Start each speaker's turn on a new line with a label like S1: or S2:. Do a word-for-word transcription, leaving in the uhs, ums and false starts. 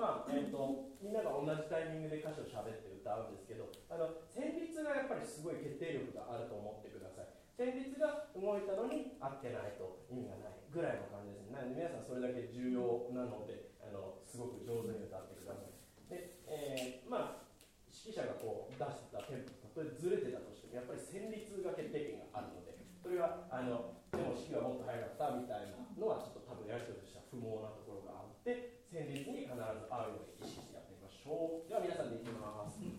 S1: まあえー、とみんなが同じタイミングで歌詞を喋って歌うんですけど、あの旋律がやっぱりすごい決定力があると思ってください。旋律が動いたのに合ってないと意味がないぐらいの感じですね。なので皆さんそれだけ重要なので、あのすごく上手に歌ってください。で、えー、まあ指揮者がこう出してたテンポ、たとえずれてたとしてもやっぱり旋律が決定権があるので、それはあのでも指揮はもっと速かったみたいなのはちょっと多分やり取りとしては不毛なところがあって、旋律に必ず合うように意識してやってみましょう。では皆さんでいきます。